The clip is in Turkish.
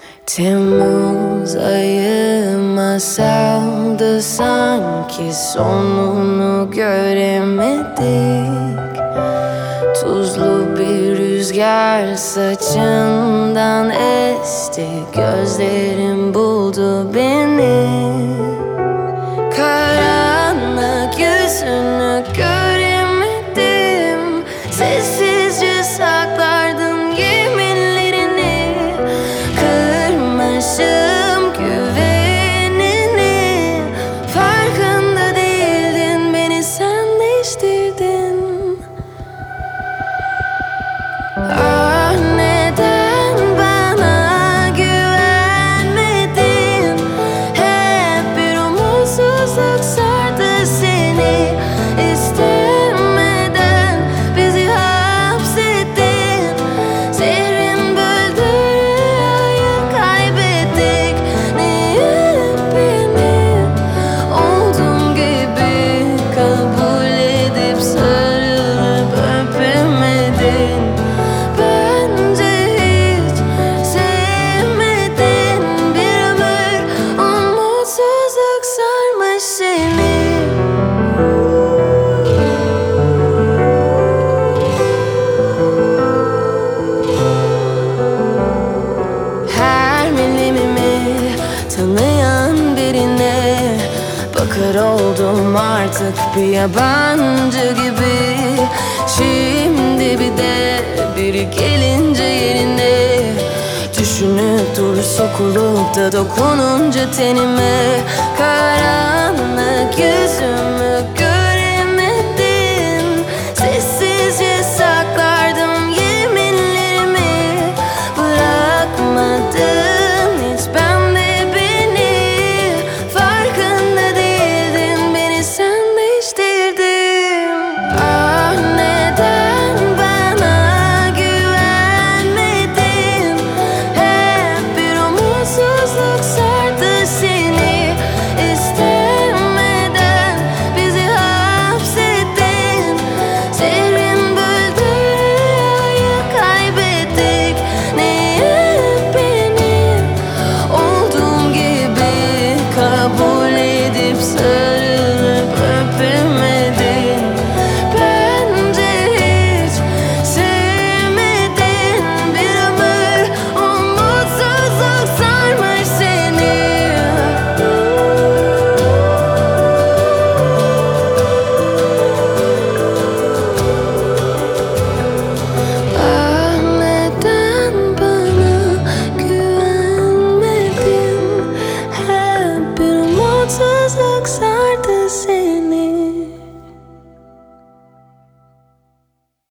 Temmuz ayı masaldı sanki, sonunu göremedik. Tuzlu bir rüzgar saçından esti, gözlerim buldu beni. Karanlık yüzünü göremedim, sessizce saklardım yeminlerini. Kırmışım güvenini, farkında değildin, beni sen değiştirdin. Ah, neden bana güvenmedin? Hep bir umutsuzluk sardı seni. İstemeden bizi hapsettin. Zehrin böldü rüyayı, kaybettik. Niye beni olduğum gibi kabul edip sarılıp öpemedin? Bence hiç sevmedin. Bir ömür umutsuzluk sarmış seni. Her milimimi tanıyan birine bakar oldum artık, bir yabancı gibi. Şimdi bir de biri gelince yerine, düşünüp dur, sokulup da dokununca tenime. Karanlık yüzümü göremedin, sessizce saklardım yeminlerimi. Bırakmadın hiç bende beni, farkında değildin, beni sen değiştirdin. Ah, neden bana güvenmedin? Hep bir umutsuzluk sardı seni. İstemeden bizi hapsettin. Zehrin böldü rüyayı, kaybettik. Niye beni olduğum gibi kabul edip sarılıp öpemedin? Bence hiç sevmedin. Bir ömür umutsuzluk sarmış seni. Ah, neden bana güvenmedin? Hep bir umutsuzluk